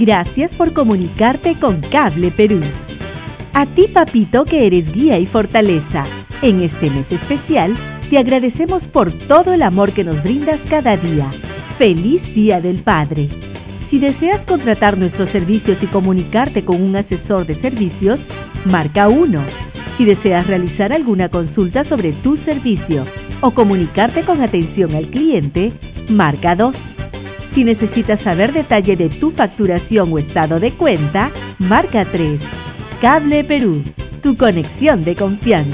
Gracias por comunicarte con Cable Perú. A ti, papito, que eres guía y fortaleza. En este mes especial, te agradecemos por todo el amor que nos brindas cada día. ¡Feliz Día del Padre! Si deseas contratar nuestros servicios y comunicarte con un asesor de servicios, marca 1. Si deseas realizar alguna consulta sobre tu servicio o comunicarte con atención al cliente, marca 2. Si necesitas saber detalle de tu facturación o estado de cuenta, marca 3. Cable Perú, tu conexión de confianza.